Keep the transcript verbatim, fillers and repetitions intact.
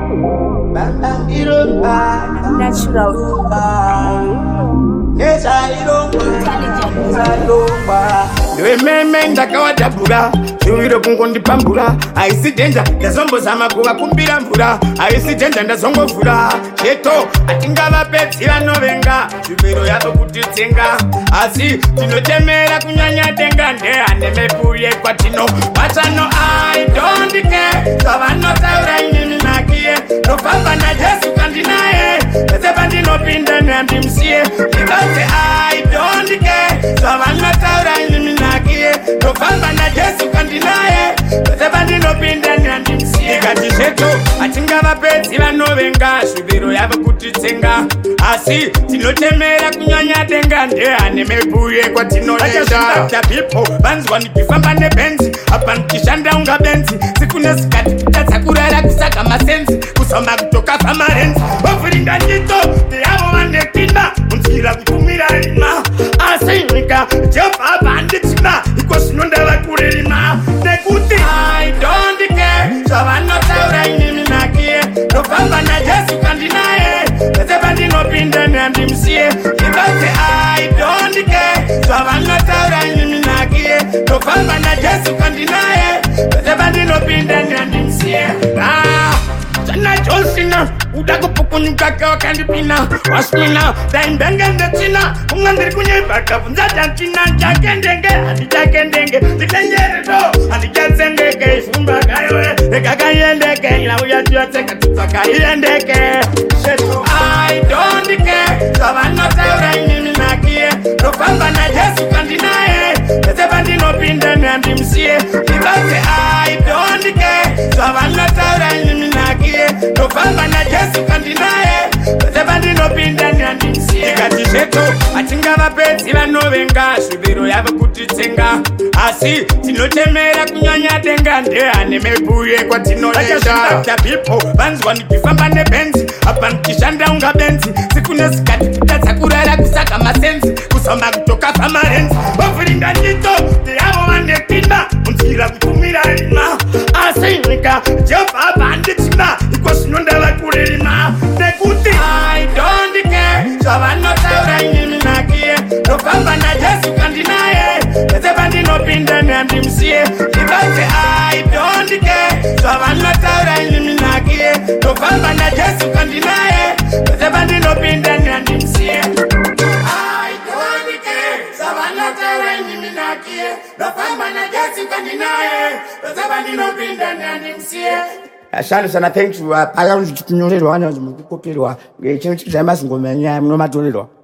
Natural. Meme ndakawajabura chiwiro kungondipambura aisi denja ndazombozama kuvakumbira mvura aisi denja ndazongovhura cheto atingavapedzira novenga zvivero yavo kutitsenga asi tinotemera kunyanya denga ndehane mepuye kwatino vatano I don't care zvavanotaura inini nakiye nofamba najesu kandinaye vese pandinopinda neandimsiye ivate I don't care zvavanotaura inini nakiye nofamba najesu kandinaye vese pandinopinda neandimsiye ikati zveto atingavapedzi vanovenga zviviro yavo kutitsenga asi tinotemera kunyanya denga ndehane mepuye kwatinoenda people vanzwa ndikifamba nebenzi apa ndikishanda unga benzi siku nesikati kutadza kurara kusaka masenzi kusoma kutoka pamarenzi wavhuringa nyito ndeyavo vanepinda unzira kutumira rima asi nyika jehovha apa handichina iko zvino ndava kuririma nekuti I don't care zvavanotaura inini nakiye nofamba najesu kandinaye vese pandinopinda neandimsiye ivate I don't care zvavanotaura inini nakiye nofamba najesu kandinaye vese pandinopinda neandimsiye Chana Josina, uda kupukunyuka kawa kandipina Wasmina, daimbenge ndechina Ungandiri kunyebaka, funzata nchina Chakendenge, hadi chakendenge Chitenyeredo, hadi chatsendeke Ifumba kaiwe, eka kayendeke Ila uya tuya tseka tuta kayendeke I don't care Zavanotaura inini nakiye Nofamba na Jesu kandinaye Vese pandinopinda neandimsiye Ivate I don't care Zavanotaura inini nakiye nofamba najesu kandinaye vese pandinopinda neandimsiye ikati zveto atingavapedzi vanovenga zviviro yavo kutitsenga asi tinotemera kunyanya denga ndehane mepuye kwatinoenda people vanzwa ndikifamba nebenzi apa ndikishanda unga benzi siku nesikati kutadza kurara kusaka masenzi kusoma kutoka pamarenzi wavhuringa nyito ndeyavo vanepinda unzira kutumira rima asi nyika jehovha apa handichina iko zvino ndava kuririma nekuti I don't care zvavanotaura inini nakiye nofamba najesu kandinaye vese pandinopinda neandimsiye ivate I don't care zvavanotaura inini nakiye nofamba najesu kandinaye vese pandinopinda neandimsiye I don't care zvavanotaura inini nakiye nofamba najesu kandinaye vese pandinopinda neandimsiye Shano sana thank you. Pala unjitunyorerwa wana mukukopirwa. Ngechino chizamba singomenya munomatorerwa.